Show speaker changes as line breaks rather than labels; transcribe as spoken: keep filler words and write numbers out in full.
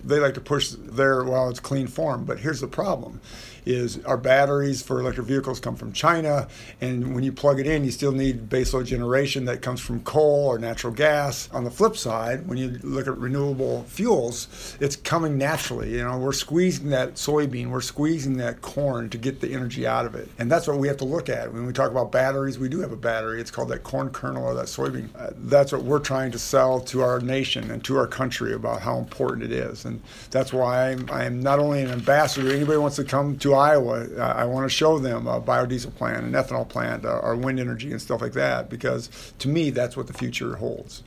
they like to push their, well, it's clean form. But here's the problem. Is our batteries for electric vehicles come from China, and when you plug it in, you still need baseload generation that comes from coal or natural gas. On the flip side, when you look at renewable fuels, it's coming naturally. You know, we're squeezing that soybean, we're squeezing that corn to get the energy out of it. And that's what we have to look at. When we talk about batteries, we do have a battery. It's called that corn kernel or that soybean. Uh, that's what we're trying to sell to our nation and to our country about how important it is. And that's why I'm, I'm not only an ambassador. Anybody wants to come to Iowa, uh, I want to show them a biodiesel plant, an ethanol plant, uh, our wind energy and stuff like that, because to me, that's what the future holds.